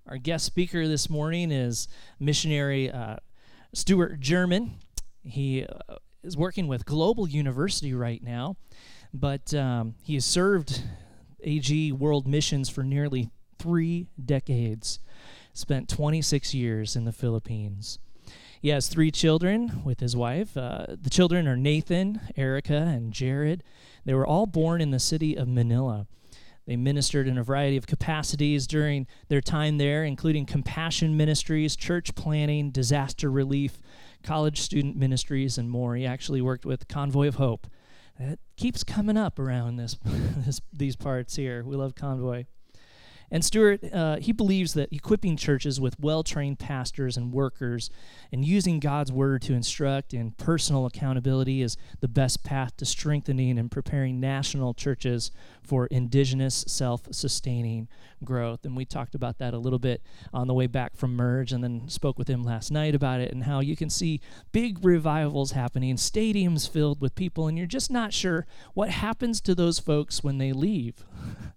Our guest speaker this morning is missionary Stuart German. He is working with Global University right now, but he has served AG World Missions for nearly 3 decades, spent 26 years in the Philippines. He has 3 children with his wife. The children are Nathan, Erica, and Jared. They were all born in the city of Manila. They ministered in a variety of capacities during their time there, including compassion ministries, church planning, disaster relief, college student ministries, and more. He actually worked with Convoy of Hope. That keeps coming up around these parts here. We love Convoy. And Stuart, he believes that equipping churches with well-trained pastors and workers and using God's word to instruct in personal accountability is the best path to strengthening and preparing national churches for indigenous self-sustaining growth. And we talked about that a little bit on the way back from Merge, and then spoke with him last night about it and how you can see big revivals happening, stadiums filled with people, and you're just not sure what happens to those folks when they leave.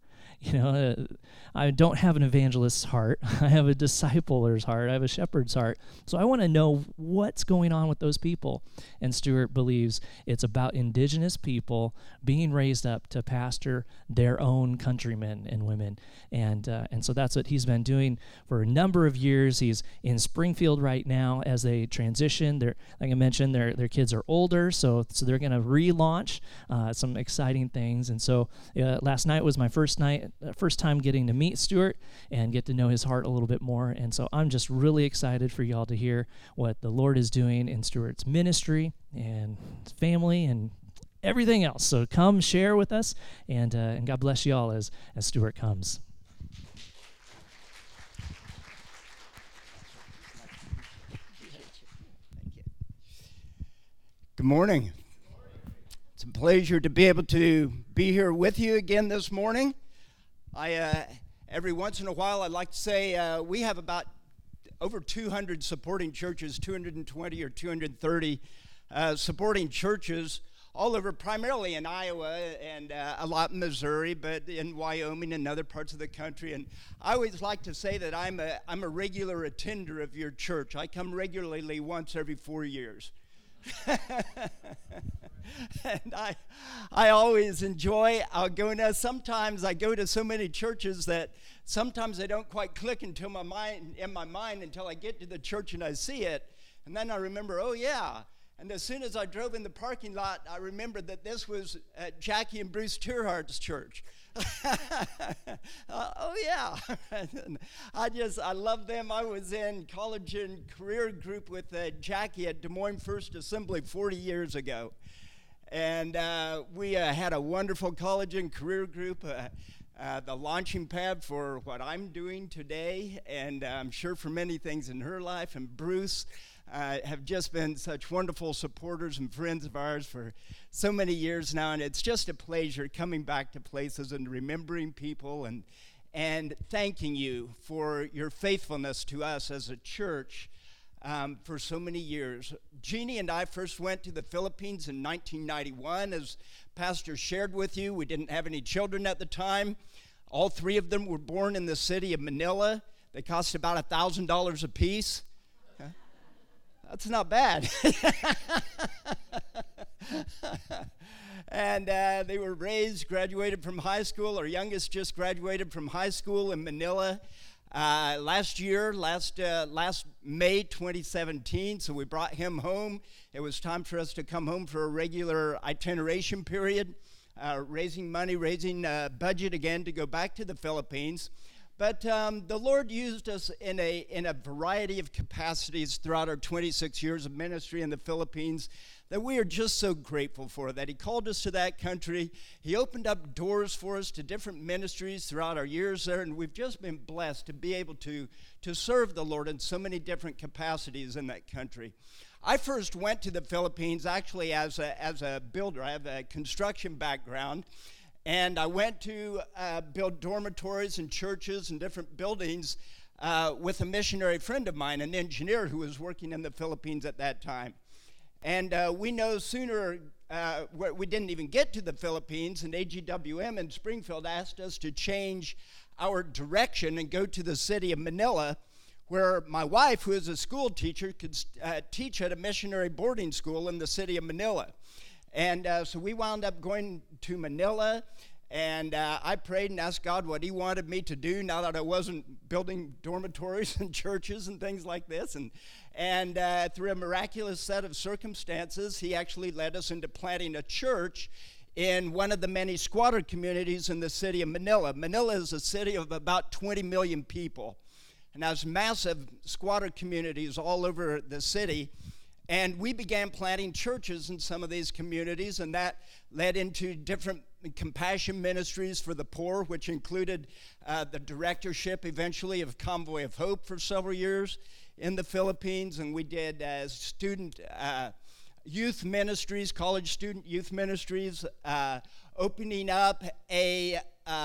I don't have an evangelist's heart. I have a discipler's heart. I have a shepherd's heart. So I want to know what's going on with those people. And Stuart believes it's about indigenous people being raised up to pastor their own countrymen and women. And so that's what he's been doing for a number of years. He's in Springfield right now as they transition. Like I mentioned, their kids are older, so they're going to relaunch some exciting things. And so last night was my first time getting to meet Stuart and get to know his heart a little bit more. And so I'm just really excited for y'all to hear what the Lord is doing in Stuart's ministry and his family and everything else. So come share with us, and God bless y'all as Stuart comes. Good morning. It's a pleasure to be able to be here with you again this morning. Every once in a while, I'd like to say we have about over 200 supporting churches, 220 or 230 supporting churches all over, primarily in Iowa and a lot in Missouri, but in Wyoming and other parts of the country. And I always like to say that I'm a regular attender of your church. I come regularly once every 4 years. And I always enjoy going. Sometimes I go to so many churches that sometimes they don't quite click in my mind until I get to the church and I see it, and then I remember, oh yeah. And as soon as I drove in the parking lot, I remembered that this was Jackie and Bruce Tierhart's church. Oh yeah. I love them. I was in college and career group with Jackie at Des Moines First Assembly 40 years ago. And we had a wonderful college and career group, the launching pad for what I'm doing today, and I'm sure for many things in her life. And Bruce have just been such wonderful supporters and friends of ours for so many years now, and it's just a pleasure coming back to places and remembering people and thanking you for your faithfulness to us as a church for so many years. Jeannie and I first went to the Philippines in 1991. As Pastor shared with you, we didn't have any children at the time. All 3 of them were born in the city of Manila. They cost about $1,000 a piece. That's not bad. And they were raised, graduated from high school. Our youngest just graduated from high school in Manila last May 2017. So we brought him home. It was time for us to come home for a regular itineration period, raising money, raising budget again to go back to the Philippines. But the Lord used us in a variety of capacities throughout our 26 years of ministry in the Philippines that we are just so grateful for, that He called us to that country. He opened up doors for us to different ministries throughout our years there, and we've just been blessed to be able to serve the Lord in so many different capacities in that country. I first went to the Philippines actually as a builder. I have a construction background. And I went to build dormitories and churches and different buildings with a missionary friend of mine, an engineer who was working in the Philippines at that time. And we no sooner, we didn't even get to the Philippines, and AGWM in Springfield asked us to change our direction and go to the city of Manila, where my wife, who is a school teacher, could teach at a missionary boarding school in the city of Manila. And so we wound up going to Manila, and I prayed and asked God what he wanted me to do now that I wasn't building dormitories and churches and things like this. And through a miraculous set of circumstances, he actually led us into planting a church in one of the many squatter communities in the city of Manila. Manila is a city of about 20 million people, and has massive squatter communities all over the city. And we began planting churches in some of these communities, and that led into different compassion ministries for the poor, which included the directorship eventually of Convoy of Hope for several years in the Philippines. And we did student youth ministries, college student youth ministries, opening up a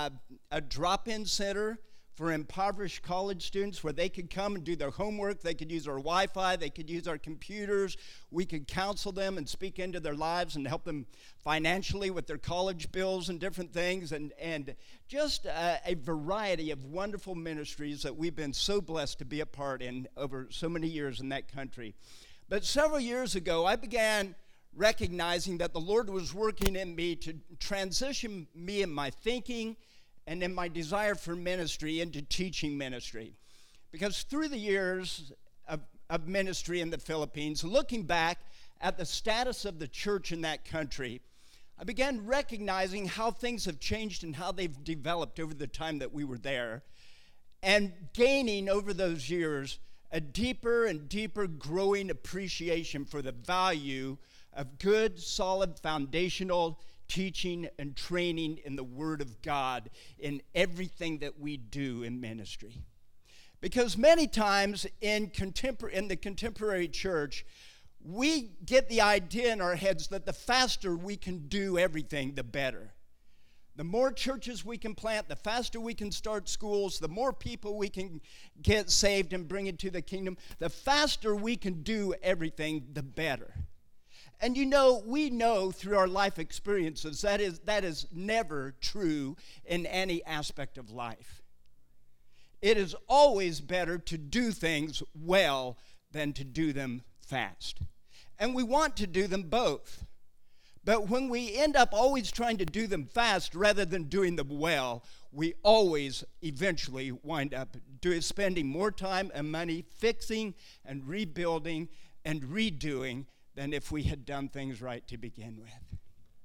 drop-in center for impoverished college students where they could come and do their homework. They could use our Wi-Fi. They could use our computers. We could counsel them and speak into their lives and help them financially with their college bills and different things, and just a variety of wonderful ministries that we've been so blessed to be a part in over so many years in that country. But several years ago, I began recognizing that the Lord was working in me to transition me in my thinking and in my desire for ministry into teaching ministry. Because through the years of ministry in the Philippines, looking back at the status of the church in that country, I began recognizing how things have changed and how they've developed over the time that we were there, and gaining over those years a deeper and deeper growing appreciation for the value of good, solid, foundational teaching and training in the Word of God in everything that we do in ministry. Because many times in the contemporary church, we get the idea in our heads that the faster we can do everything, the better. The more churches we can plant, the faster we can start schools, the more people we can get saved and bring into the kingdom, the faster we can do everything, the better. And we know through our life experiences that is never true in any aspect of life. It is always better to do things well than to do them fast. And we want to do them both. But when we end up always trying to do them fast rather than doing them well, we always eventually wind up spending more time and money fixing and rebuilding and redoing than if we had done things right to begin with.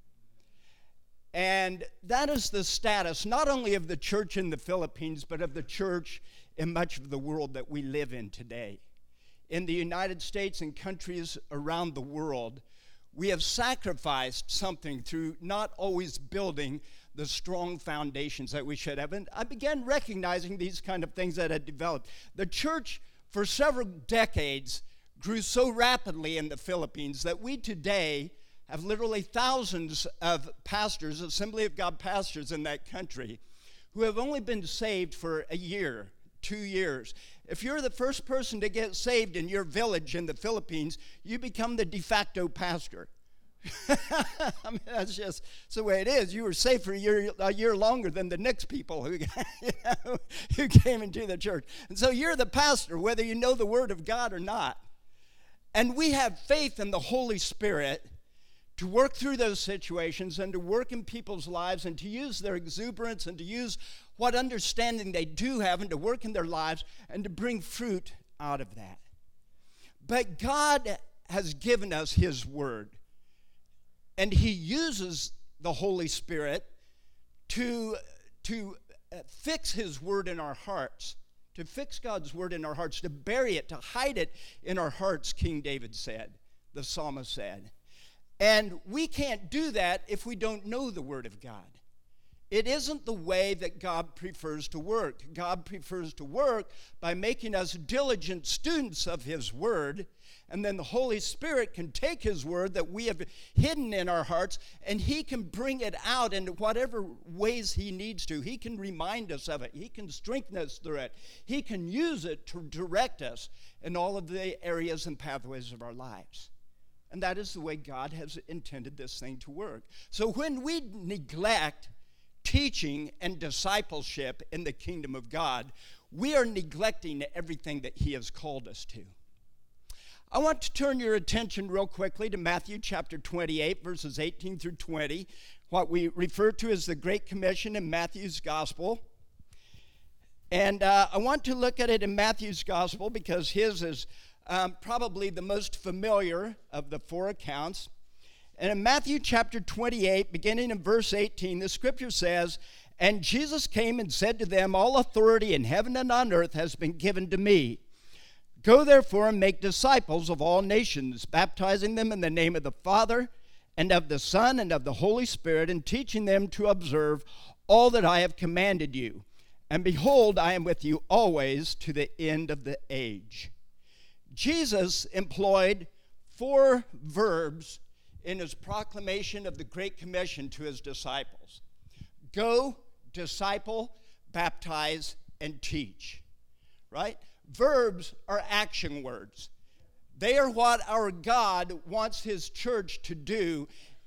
And that is the status not only of the church in the Philippines, but of the church in much of the world that we live in today. In the United States and countries around the world, we have sacrificed something through not always building the strong foundations that we should have. And I began recognizing these kind of things that had developed. The church, for several decades, grew so rapidly in the Philippines that we today have literally thousands of pastors, Assembly of God pastors in that country, who have only been saved for a year, 2 years. If you're the first person to get saved in your village in the Philippines, you become the de facto pastor. I mean, that's just the way it is. You were saved for a year longer than the next people who came into the church. And so you're the pastor, whether you know the Word of God or not. And we have faith in the Holy Spirit to work through those situations and to work in people's lives and to use their exuberance and to use what understanding they do have and to work in their lives and to bring fruit out of that. But God has given us His Word, and He uses the Holy Spirit to fix His Word in our hearts, to fix God's Word in our hearts, to bury it, to hide it in our hearts, King David said, the psalmist said. And we can't do that if we don't know the Word of God. It isn't the way that God prefers to work. God prefers to work by making us diligent students of His Word, and then the Holy Spirit can take His Word that we have hidden in our hearts, and He can bring it out in whatever ways He needs to. He can remind us of it. He can strengthen us through it. He can use it to direct us in all of the areas and pathways of our lives. And that is the way God has intended this thing to work. So when we neglect teaching and discipleship in the kingdom of God, we are neglecting everything that he has called us to. I want to turn your attention real quickly to Matthew chapter 28, verses 18 through 20, what we refer to as the Great Commission in Matthew's Gospel. And I want to look at it in Matthew's Gospel because his is probably the most familiar of the four accounts. And in Matthew chapter 28, beginning in verse 18, the scripture says, "And Jesus came and said to them, All authority in heaven and on earth has been given to me. Go therefore and make disciples of all nations, baptizing them in the name of the Father and of the Son and of the Holy Spirit, and teaching them to observe all that I have commanded you. And behold, I am with you always to the end of the age." Jesus employed 4 verbs in his proclamation of the Great Commission to his disciples: go, disciple, baptize, and teach. Right? Verbs are action words. They are what our God wants his church to do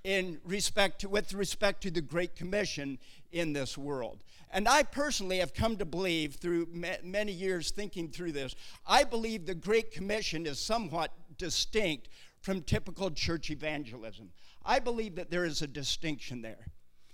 with respect to the Great Commission in this world. And I personally have come to believe, through many years thinking through this, I believe the Great Commission is somewhat distinct from typical church evangelism. I believe that there is a distinction there.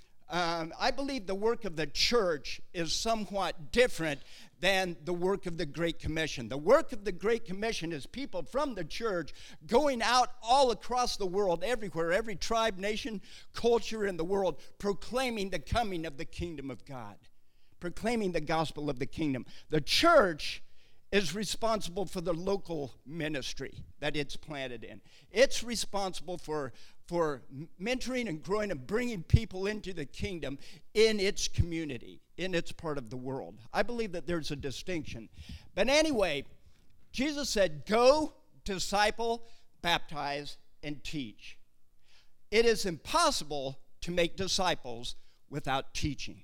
I believe the work of the church is somewhat different than the work of the Great Commission. The work of the Great Commission is people from the church going out all across the world, everywhere, every tribe, nation, culture in the world, proclaiming the coming of the kingdom of God, proclaiming the gospel of the kingdom. The church is responsible for the local ministry that it's planted in. It's responsible for mentoring and growing and bringing people into the kingdom in its community, in its part of the world. I believe that there's a distinction. But anyway, Jesus said, go, disciple, baptize, and teach. It is impossible to make disciples without teaching.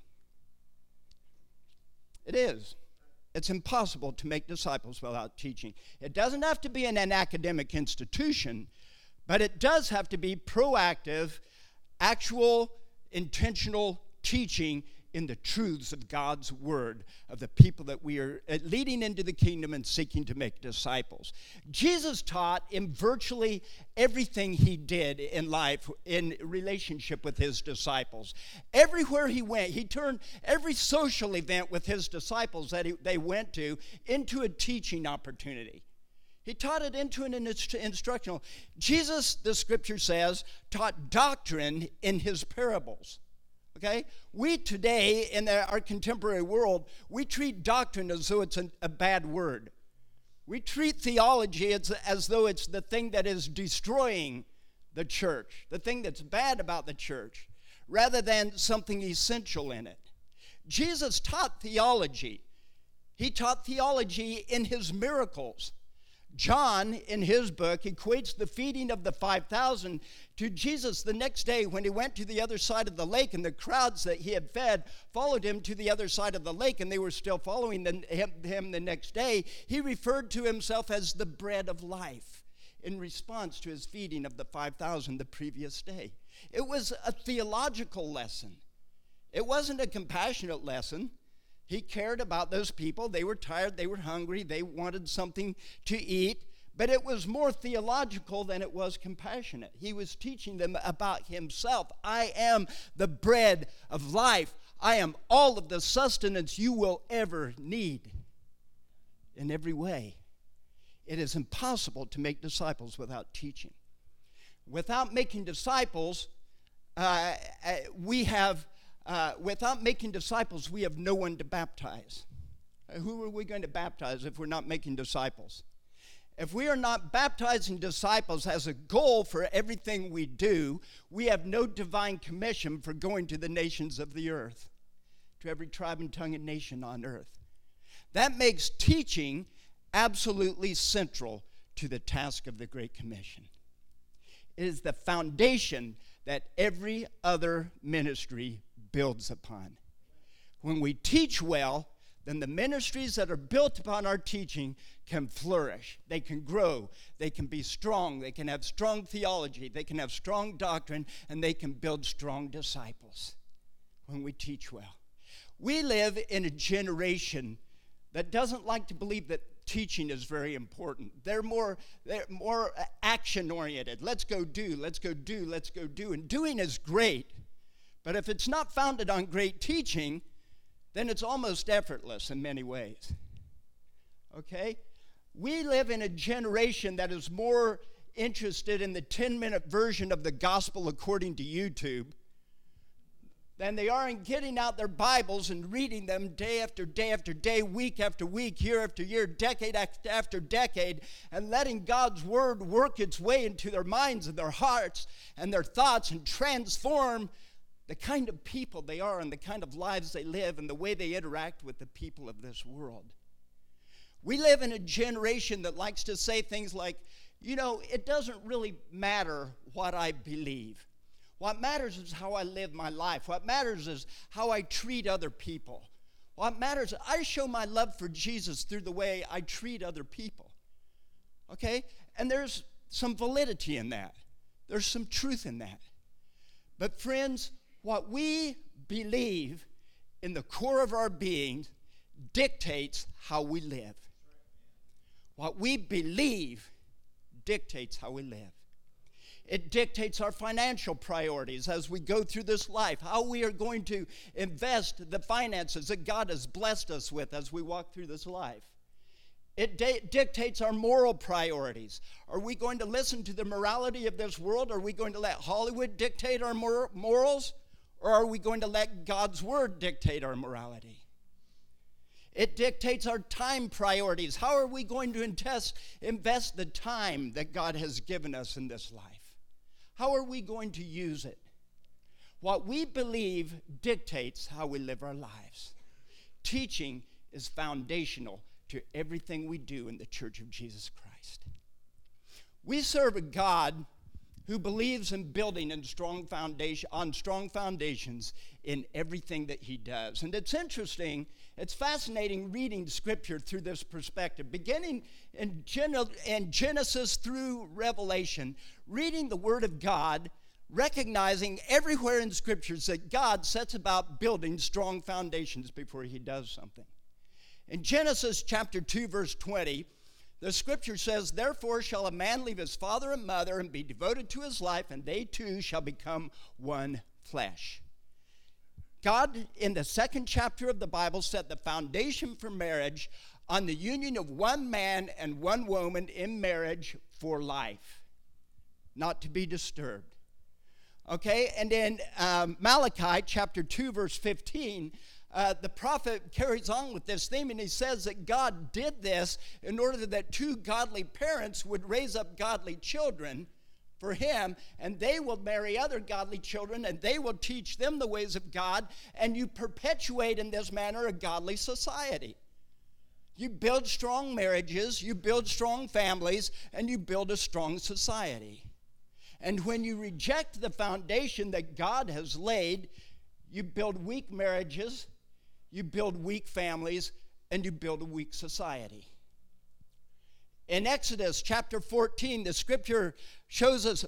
It is. It's impossible to make disciples without teaching. It doesn't have to be in an academic institution, but it does have to be proactive, actual, intentional teaching in the truths of God's word of the people that we are leading into the kingdom and seeking to make disciples. Jesus taught in virtually everything he did in life in relationship with his disciples. Everywhere he went, he turned every social event with his disciples that they went to into a teaching opportunity. He taught it into an instructional. Jesus, the scripture says, taught doctrine in his parables. Okay? We today, in our contemporary world, we treat doctrine as though it's a bad word. We treat theology as though it's the thing that is destroying the church, the thing that's bad about the church, rather than something essential in it. Jesus taught theology. He taught theology in his miracles. John, in his book, equates the feeding of the 5,000 to Jesus the next day when he went to the other side of the lake, and the crowds that he had fed followed him to the other side of the lake, and they were still following him the next day. He referred to himself as the bread of life in response to his feeding of the 5,000 the previous day. It was a theological lesson. It wasn't a compassionate lesson. He cared about those people. They were tired. They were hungry. They wanted something to eat. But it was more theological than it was compassionate. He was teaching them about himself. I am the bread of life. I am all of the sustenance you will ever need in every way. It is impossible to make disciples without teaching. Without making disciples, without making disciples, we have no one to baptize. Who are we going to baptize if we're not making disciples? If we are not baptizing disciples as a goal for everything we do, we have no divine commission for going to the nations of the earth, to every tribe and tongue and nation on earth. That makes teaching absolutely central to the task of the Great Commission. It is the foundation that every other ministry builds upon. When we teach well, then the ministries that are built upon our teaching can flourish. They can grow. They can be strong. They can have strong theology. They can have strong doctrine, and they can build strong disciples. when we teach well. We live in a generation that doesn't like to believe that teaching is very important. They're more action-oriented. Let's go do, let's go do, let's go do. And doing is great, but if it's not founded on great teaching, then it's almost effortless in many ways. Okay? We live in a generation that is more interested in the 10-minute version of the gospel according to YouTube than they are in getting out their Bibles and reading them day after day after day, week after week, year after year, decade after decade, and letting God's word work its way into their minds and their hearts and their thoughts and transform the kind of people they are and the kind of lives they live and the way they interact with the people of this world. We live in a generation that likes to say things like, you know, it doesn't really matter what I believe. What matters is how I live my life. What matters is how I treat other people. What matters is I show my love for Jesus through the way I treat other people. Okay? And there's some validity in that. There's some truth in that. But friends, what we believe in the core of our being dictates how we live. What we believe dictates how we live. It dictates our financial priorities as we go through this life, how we are going to invest the finances that God has blessed us with as we walk through this life. It dictates our moral priorities. Are we going to listen to the morality of this world? Are we going to let Hollywood dictate our morals? Or are we going to let God's word dictate our morality? It dictates our time priorities. How are we going to invest the time that God has given us in this life? How are we going to use it? What we believe dictates how we live our lives. Teaching is foundational to everything we do in the Church of Jesus Christ. We serve a God who believes in building on strong foundations in everything that he does. And it's interesting, it's fascinating reading Scripture through this perspective. Beginning in Genesis through Revelation, reading the Word of God, recognizing everywhere in Scriptures that God sets about building strong foundations before he does something. In Genesis chapter 2, verse 20, the Scripture says, "Therefore shall a man leave his father and mother and be devoted to his life, and they two shall become one flesh." God, in the second chapter of the Bible, set the foundation for marriage on the union of one man and one woman in marriage for life, not to be disturbed. Okay, and in Malachi chapter 2, verse 15, the prophet carries on with this theme, and he says that God did this in order that two godly parents would raise up godly children for him, and they will marry other godly children, and they will teach them the ways of God, and you perpetuate in this manner a godly society. You build strong marriages, you build strong families, and you build a strong society. And when you reject the foundation that God has laid, you build weak marriages, you build weak families, and you build a weak society. In Exodus chapter 14, the Scripture shows us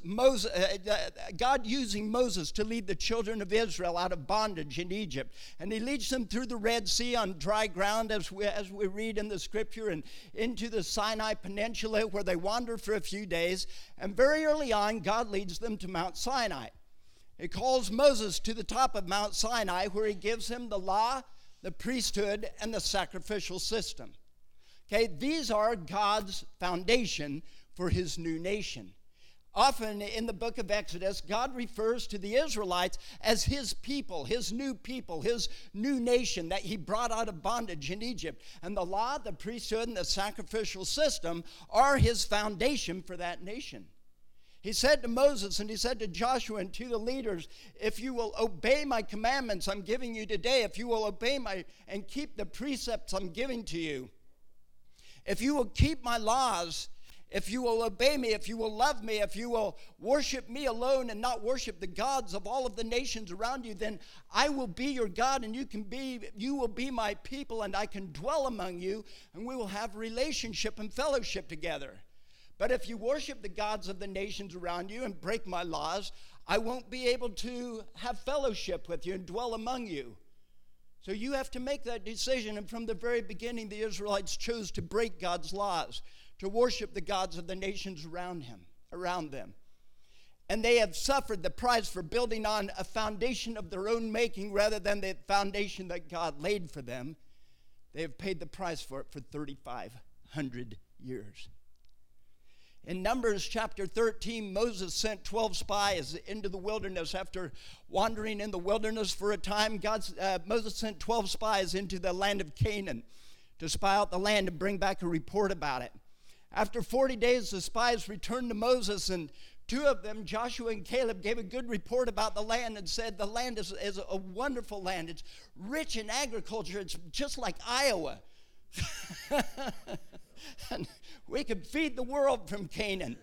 God using Moses to lead the children of Israel out of bondage in Egypt. And he leads them through the Red Sea on dry ground, as we read in the Scripture, and into the Sinai Peninsula, where they wander for a few days. And very early on, God leads them to Mount Sinai. He calls Moses to the top of Mount Sinai, where he gives him the law, the priesthood, and the sacrificial system. Okay, these are God's foundation for his new nation. Often in the book of Exodus, God refers to the Israelites as his people, his new nation that he brought out of bondage in Egypt. And the law, the priesthood, and the sacrificial system are his foundation for that nation. He said to Moses, and he said to Joshua and to the leaders, if you will obey my commandments I'm giving you today, if you will obey and keep the precepts I'm giving to you, if you will keep my laws, if you will obey me, if you will love me, if you will worship me alone and not worship the gods of all of the nations around you, then I will be your God, and you will be my people, and I can dwell among you, and we will have relationship and fellowship together. But if you worship the gods of the nations around you and break my laws, I won't be able to have fellowship with you and dwell among you. So you have to make that decision. And from the very beginning, the Israelites chose to break God's laws, to worship the gods of the nations around them. And they have suffered the price for building on a foundation of their own making rather than the foundation that God laid for them. They have paid the price for it for 3,500 years. In Numbers chapter 13, Moses sent 12 spies into the wilderness after wandering in the wilderness for a time. Moses sent 12 spies into the land of Canaan to spy out the land and bring back a report about it. After 40 days, the spies returned to Moses, and two of them, Joshua and Caleb, gave a good report about the land and said the land is a wonderful land. It's rich in agriculture. It's just like Iowa. And we could feed the world from Canaan.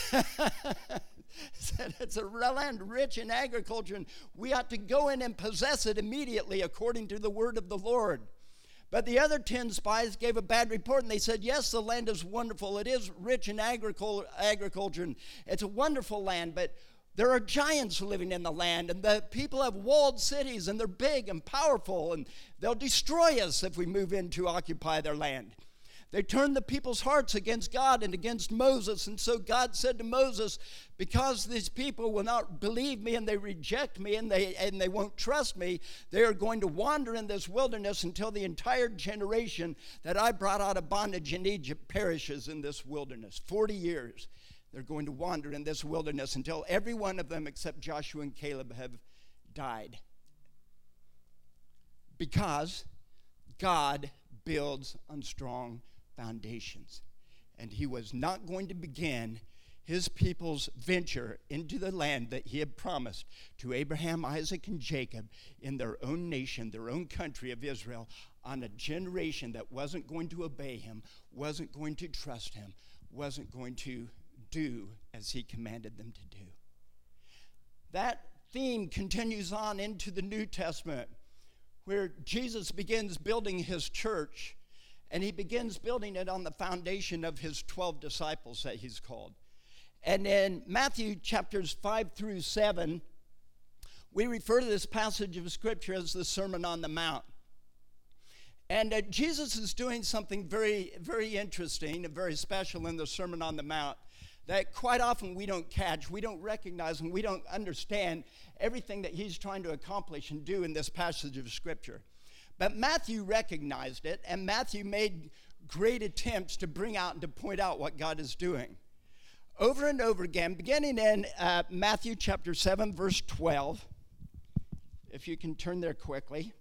Said it's a land rich in agriculture, and we ought to go in and possess it immediately according to the word of the Lord. But the other 10 spies gave a bad report, and they said, yes, the land is wonderful. It is rich in agriculture, and it's a wonderful land, but there are giants living in the land, and the people have walled cities, and they're big and powerful, and they'll destroy us if we move in to occupy their land. They turned the people's hearts against God and against Moses. And so God said to Moses, because these people will not believe me and they reject me and they won't trust me, they are going to wander in this wilderness until the entire generation that I brought out of bondage in Egypt perishes in this wilderness. 40 years they're going to wander in this wilderness until every one of them except Joshua and Caleb have died. Because God builds on strong foundations. And he was not going to begin his people's venture into the land that he had promised to Abraham, Isaac, and Jacob in their own nation, their own country of Israel, on a generation that wasn't going to obey him, wasn't going to trust him, wasn't going to do as he commanded them to do. That theme continues on into the New Testament, where Jesus begins building his church. And he begins building it on the foundation of his 12 disciples that he's called. And in Matthew chapters 5 through 7, we refer to this passage of Scripture as the Sermon on the Mount. And Jesus is doing something very, very interesting and very special in the Sermon on the Mount that quite often we don't catch, we don't recognize, and we don't understand everything that he's trying to accomplish and do in this passage of Scripture. But Matthew recognized it, and Matthew made great attempts to bring out and to point out what God is doing. Over and over again, beginning in Matthew chapter 7, verse 12, if you can turn there quickly.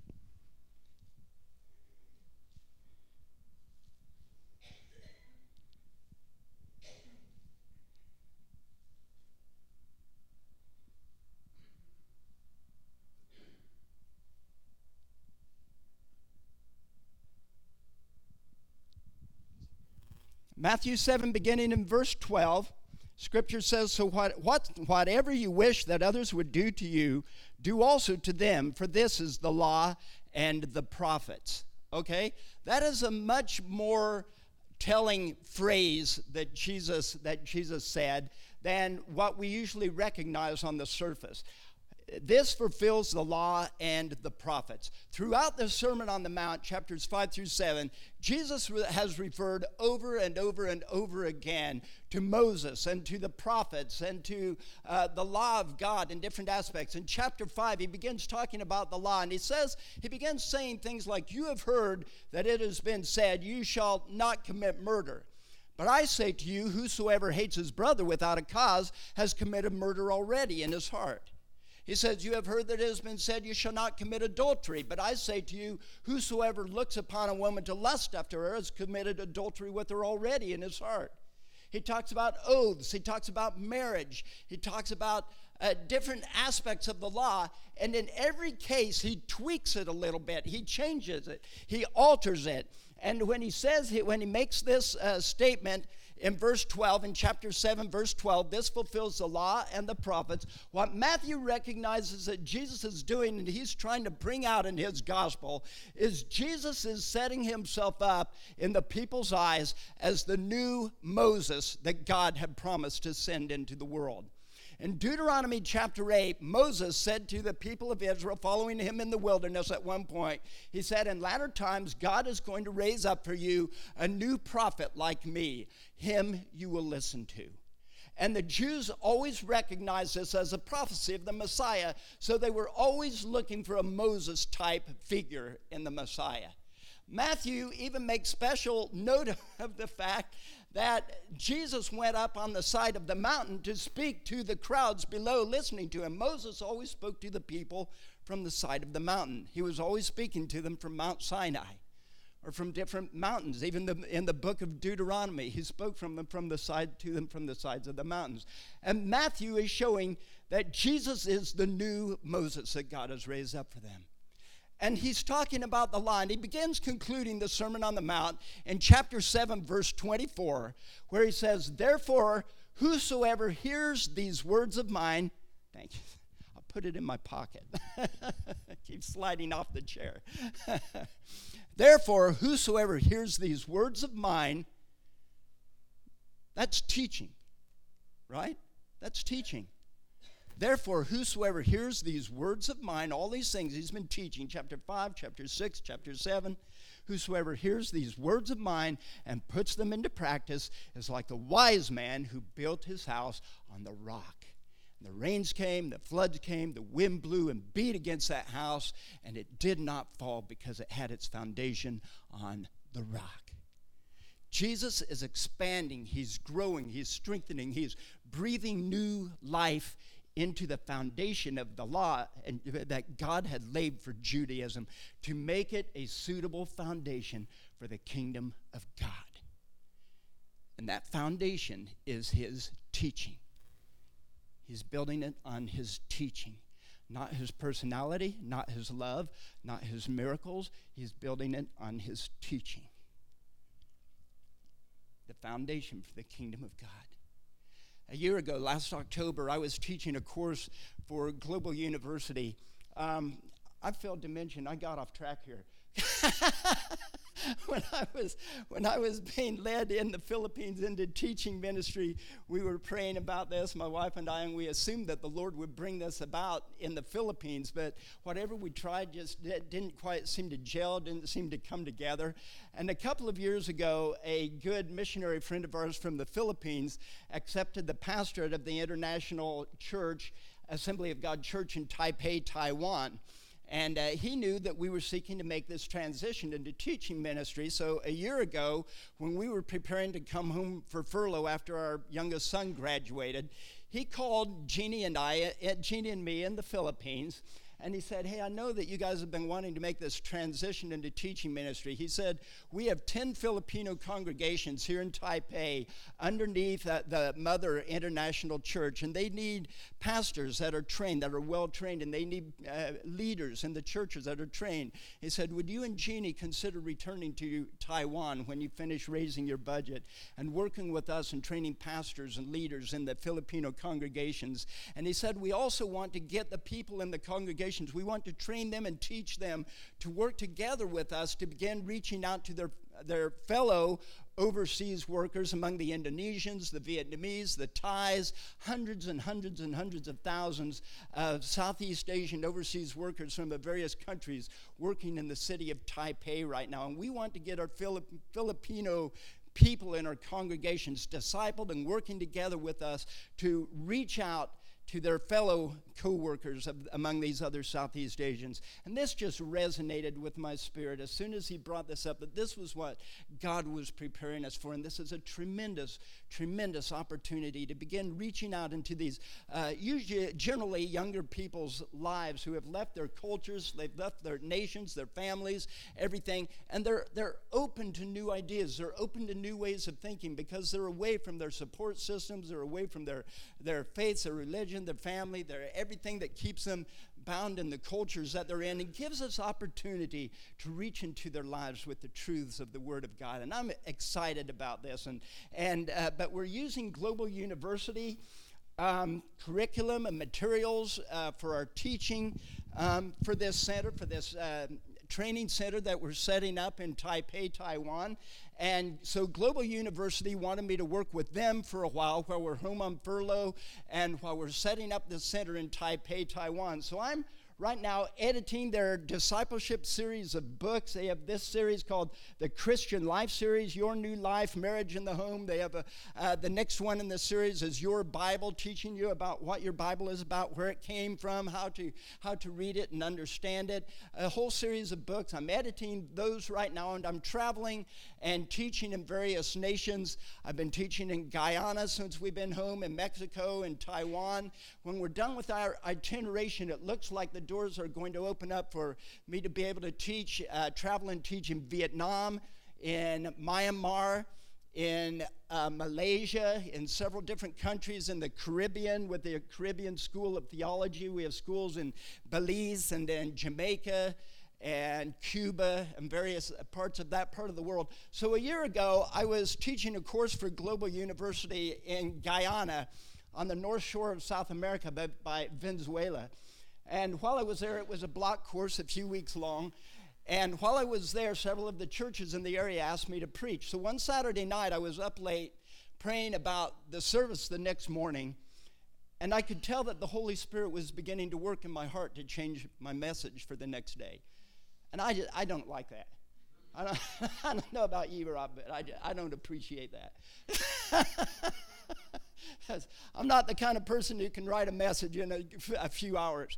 Matthew 7, beginning in verse 12, Scripture says, so whatever you wish that others would do to you, do also to them, for this is the law and the prophets. Okay? That is a much more telling phrase that Jesus said than what we usually recognize on the surface. This fulfills the law and the prophets. Throughout the Sermon on the Mount, chapters 5 through 7, Jesus has referred over and over and over again to Moses and to the prophets and to the law of God in different aspects. In chapter 5, he begins talking about the law, and he begins saying things like, you have heard that it has been said, you shall not commit murder. But I say to you, whosoever hates his brother without a cause has committed murder already in his heart. He says, you have heard that it has been said, you shall not commit adultery. But I say to you, whosoever looks upon a woman to lust after her has committed adultery with her already in his heart. He talks about oaths. He talks about marriage. He talks about different aspects of the law. And in every case, he tweaks it a little bit. He changes it. He alters it. And when he makes this statement, in verse 12, in chapter 7, verse 12, this fulfills the law and the prophets. What Matthew recognizes that Jesus is doing, and he's trying to bring out in his gospel, is Jesus is setting himself up in the people's eyes as the new Moses that God had promised to send into the world. In Deuteronomy chapter 8, Moses said to the people of Israel following him in the wilderness at one point, he said, in latter times, God is going to raise up for you a new prophet like me. Him you will listen to. And the Jews always recognized this as a prophecy of the Messiah, so they were always looking for a Moses-type figure in the Messiah. Matthew even makes special note of the fact that Jesus went up on the side of the mountain to speak to the crowds below listening to him. Moses always spoke to the people from the side of the mountain. He was always speaking to them from Mount Sinai or from different mountains. Even in the book of Deuteronomy, he spoke to them from the sides of the mountains. And Matthew is showing that Jesus is the new Moses that God has raised up for them. And he's talking about the line. He begins concluding the Sermon on the Mount in chapter 7, verse 24, where he says, therefore, whosoever hears these words of mine, thank you, I'll put it in my pocket. Keep sliding off the chair. Therefore, whosoever hears these words of mine, that's teaching, right? That's teaching. Therefore, whosoever hears these words of mine, all these things he's been teaching, chapter 5, chapter 6, chapter 7, whosoever hears these words of mine and puts them into practice is like the wise man who built his house on the rock. And the rains came, the floods came, the wind blew and beat against that house, and it did not fall because it had its foundation on the rock. Jesus is expanding, he's growing, he's strengthening, he's breathing new life into the foundation of the law and that God had laid for Judaism to make it a suitable foundation for the kingdom of God. And that foundation is his teaching. He's building it on his teaching, not his personality, not his love, not his miracles. He's building it on his teaching. The foundation for the kingdom of God. A year ago, last October, I was teaching a course for Global University. I failed to mention, I got off track here. When I was being led in the Philippines into teaching ministry, we were praying about this, my wife and I, and we assumed that the Lord would bring this about in the Philippines, but whatever we tried just didn't quite seem to gel, didn't seem to come together. And a couple of years ago, a good missionary friend of ours from the Philippines accepted the pastorate of the International Church, Assembly of God Church in Taipei, Taiwan. And he knew that we were seeking to make this transition into teaching ministry. So a year ago, when we were preparing to come home for furlough after our youngest son graduated, he called Jeannie and me in the Philippines. And he said, hey, I know that you guys have been wanting to make this transition into teaching ministry. He said, we have 10 Filipino congregations here in Taipei underneath the Mother International Church, and they need pastors that are trained, that are well-trained, and they need leaders in the churches that are trained. He said, would you and Jeannie consider returning to Taiwan when you finish raising your budget and working with us and training pastors and leaders in the Filipino congregations? And he said, we also want to get the people in the congregation. We want to train them and teach them to work together with us to begin reaching out to their fellow overseas workers among the Indonesians, the Vietnamese, the Thais, hundreds and hundreds and hundreds of thousands of Southeast Asian overseas workers from the various countries working in the city of Taipei right now. And we want to get our Filipino people in our congregations discipled and working together with us to reach out to their fellow co-workers among these other Southeast Asians. And this just resonated with my spirit as soon as he brought this up, that this was what God was preparing us for. And this is a tremendous, tremendous opportunity to begin reaching out into these generally younger people's lives who have left their cultures, they've left their nations, their families, everything, and they're open to new ideas. They're open to new ways of thinking because they're away from their support systems, they're away from their faiths, their religion, their family, their everything that keeps them bound in the cultures that they're in. It gives us opportunity to reach into their lives with the truths of the Word of God. And I'm excited about this. But we're using Global University curriculum and materials for our teaching for this center, for this training center that we're setting up in Taipei, Taiwan. And so Global University wanted me to work with them for a while we're home on furlough and while we're setting up the center in Taipei, Taiwan. So I'm right now editing their discipleship series of books. They have this series called the Christian Life Series, Your New Life, Marriage in the Home. They have the next one in the series is Your Bible, teaching you about what your Bible is about, where it came from, how to read it and understand it. A whole series of books. I'm editing those right now, and I'm traveling and teaching in various nations. I've been teaching in Guyana since we've been home, in Mexico, and Taiwan. When we're done with our itineration, it looks like the doors are going to open up for me to be able to teach, travel and teach in Vietnam, in Myanmar, in Malaysia, in several different countries in the Caribbean with the Caribbean School of Theology. We have schools in Belize and in Jamaica and Cuba and various parts of that part of the world. So a year ago, I was teaching a course for Global University in Guyana on the north shore of South America by Venezuela. And while I was there, it was a block course, a few weeks long. And while I was there, several of the churches in the area asked me to preach. So one Saturday night, I was up late praying about the service the next morning. And I could tell that the Holy Spirit was beginning to work in my heart to change my message for the next day. And I don't like that. I don't know about you, Rob, but I don't appreciate that. I'm not the kind of person who can write a message in a few hours.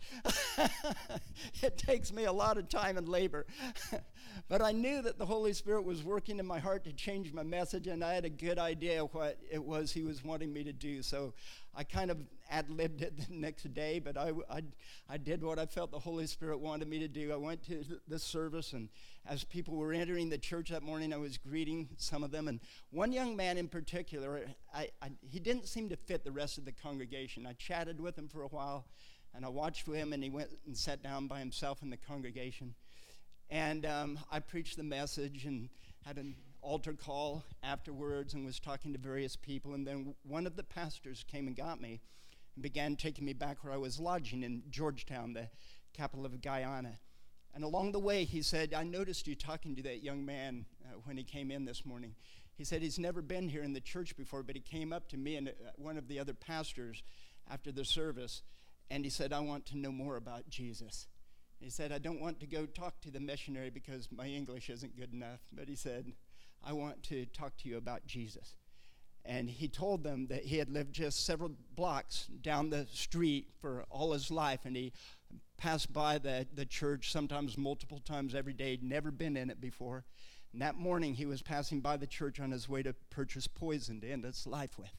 It takes me a lot of time and labor. But I knew that the Holy Spirit was working in my heart to change my message, and I had a good idea of what it was he was wanting me to do. So I kind of ad-libbed it the next day, but I did what I felt the Holy Spirit wanted me to do. I went to the service, and as people were entering the church that morning, I was greeting some of them. And one young man in particular, he didn't seem to fit the rest of the congregation. I chatted with him for a while, and I watched him, and he went and sat down by himself in the congregation. And I preached the message and had an altar call afterwards and was talking to various people. And then one of the pastors came and got me and began taking me back where I was lodging in Georgetown, the capital of Guyana. And along the way, he said, I noticed you talking to that young man when he came in this morning. He said he's never been here in the church before, but he came up to me and one of the other pastors after the service, and he said, I want to know more about Jesus. He said, I don't want to go talk to the missionary because my English isn't good enough, but he said, I want to talk to you about Jesus. And he told them that he had lived just several blocks down the street for all his life, and he passed by the church sometimes multiple times every day, never been in it before. And that morning he was passing by the church on his way to purchase poison to end his life with.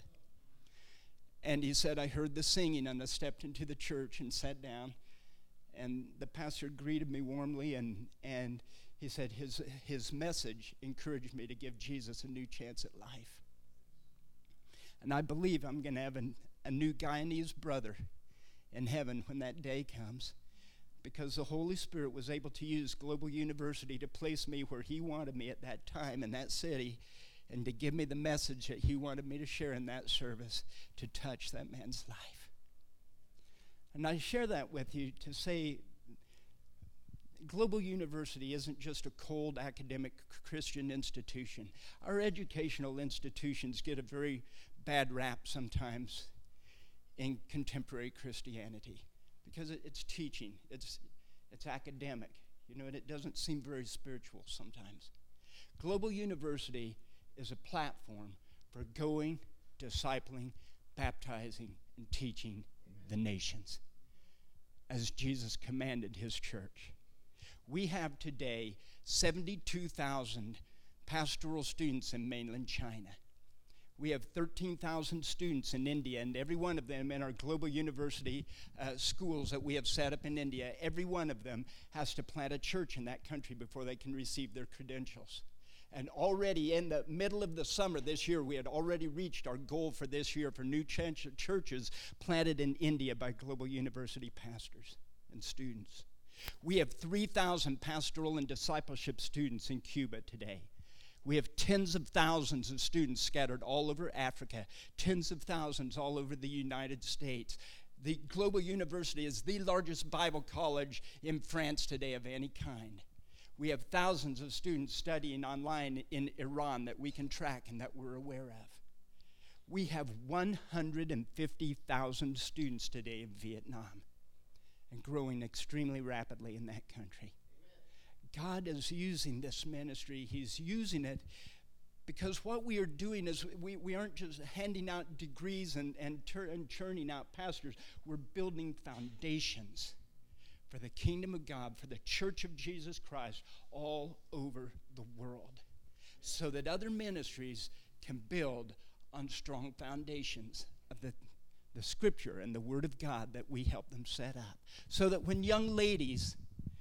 And he said, I heard the singing, and I stepped into the church and sat down. And the pastor greeted me warmly, and he said his message encouraged me to give Jesus a new chance at life. And I believe I'm going to have a new Guyanese brother in heaven when that day comes, because the Holy Spirit was able to use Global University to place me where he wanted me at that time in that city, and to give me the message that he wanted me to share in that service to touch that man's life. And I share that with you to say Global University isn't just a cold academic Christian institution. Our educational institutions get a very bad rap sometimes in contemporary Christianity because it's teaching, it's academic, and it doesn't seem very spiritual sometimes. Global University is a platform for going, discipling, baptizing, and teaching the nations, as Jesus commanded his church. We have today 72,000 pastoral students in mainland China. We have 13,000 students in India, and every one of them in our Global University schools that we have set up in India, every one of them has to plant a church in that country before they can receive their credentials. And already in the middle of the summer this year, we had already reached our goal for this year for new churches planted in India by Global University pastors and students. We have 3,000 pastoral and discipleship students in Cuba today. We have tens of thousands of students scattered all over Africa, tens of thousands all over the United States. The Global University is the largest Bible college in France today of any kind. We have thousands of students studying online in Iran that we can track and that we're aware of. We have 150,000 students today in Vietnam and growing extremely rapidly in that country. God is using this ministry. He's using it because what we are doing is we aren't just handing out degrees and churning out pastors. We're building foundations for the kingdom of God, for the church of Jesus Christ all over the world, so that other ministries can build on strong foundations of the Scripture and the Word of God that we help them set up. So that when young ladies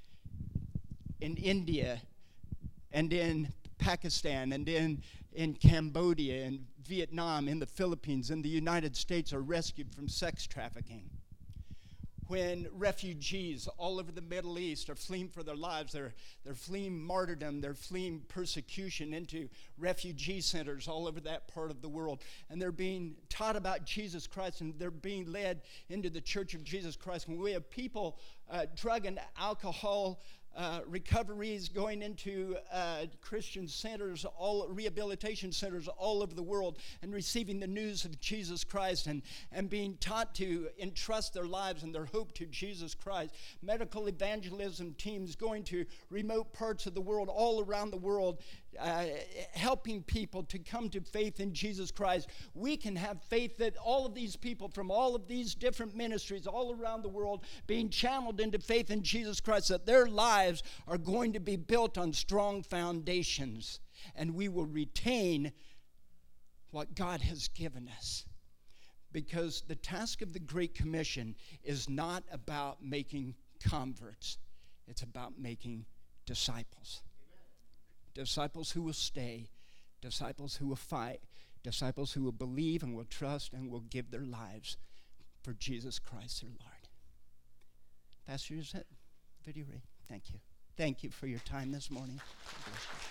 in India and in Pakistan and in Cambodia and Vietnam, in the Philippines, in the United States are rescued from sex trafficking, when refugees all over the Middle East are fleeing for their lives, they're fleeing martyrdom, they're fleeing persecution into refugee centers all over that part of the world, and they're being taught about Jesus Christ, and they're being led into the church of Jesus Christ. When we have people, drug and alcohol recoveries going into Christian centers, rehabilitation centers all over the world, and receiving the news of Jesus Christ and being taught to entrust their lives and their hope to Jesus Christ. Medical evangelism teams going to remote parts of the world, all around the world, helping people to come to faith in Jesus Christ. We can have faith that all of these people from all of these different ministries all around the world being channeled into faith in Jesus Christ, that their lives are going to be built on strong foundations, and we will retain what God has given us. Because the task of the Great Commission is not about making converts. It's about making disciples. Disciples who will stay, disciples who will fight, disciples who will believe and will trust and will give their lives for Jesus Christ their Lord. Pastor, is that video ready? Thank you. Thank you for your time this morning. God bless you.